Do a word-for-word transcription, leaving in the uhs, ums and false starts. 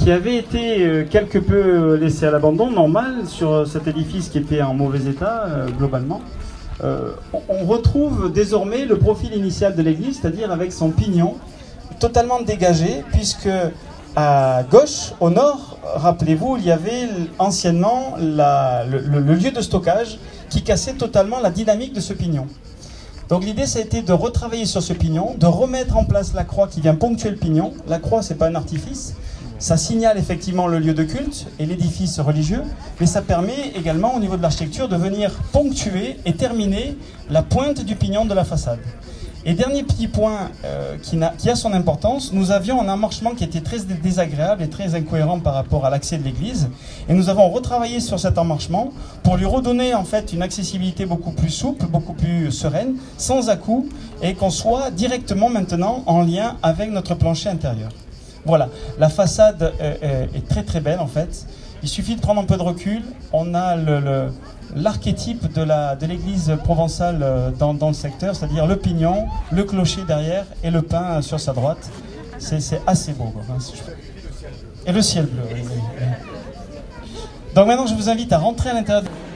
qui avait été euh, quelque peu laissé à l'abandon, normal, sur cet édifice qui était en mauvais état, euh, globalement. Euh, on retrouve désormais le profil initial de l'église, c'est-à-dire avec son pignon totalement dégagé, puisque à gauche, au nord, rappelez-vous, il y avait anciennement la, le, le, le lieu de stockage qui cassait totalement la dynamique de ce pignon. Donc l'idée, ça a été de retravailler sur ce pignon, de remettre en place la croix qui vient ponctuer le pignon. La croix, c'est pas un artifice, ça signale effectivement le lieu de culte et l'édifice religieux, mais ça permet également au niveau de l'architecture de venir ponctuer et terminer la pointe du pignon de la façade. Et dernier petit point euh, qui, a, qui a son importance, nous avions un emmarchement qui était très désagréable et très incohérent par rapport à l'accès de l'église, et nous avons retravaillé sur cet emmarchement pour lui redonner en fait une accessibilité beaucoup plus souple, beaucoup plus sereine, sans à-coups, et qu'on soit directement maintenant en lien avec notre plancher intérieur. Voilà, la façade euh, est très très belle en fait. Il suffit de prendre un peu de recul. On a le, le, l'archétype de, la, de l'église provençale dans, dans le secteur, c'est-à-dire le pignon, le clocher derrière et le pain sur sa droite. C'est, c'est assez beau, quoi. Et le ciel bleu. Oui, oui. Donc maintenant je vous invite à rentrer à l'intérieur.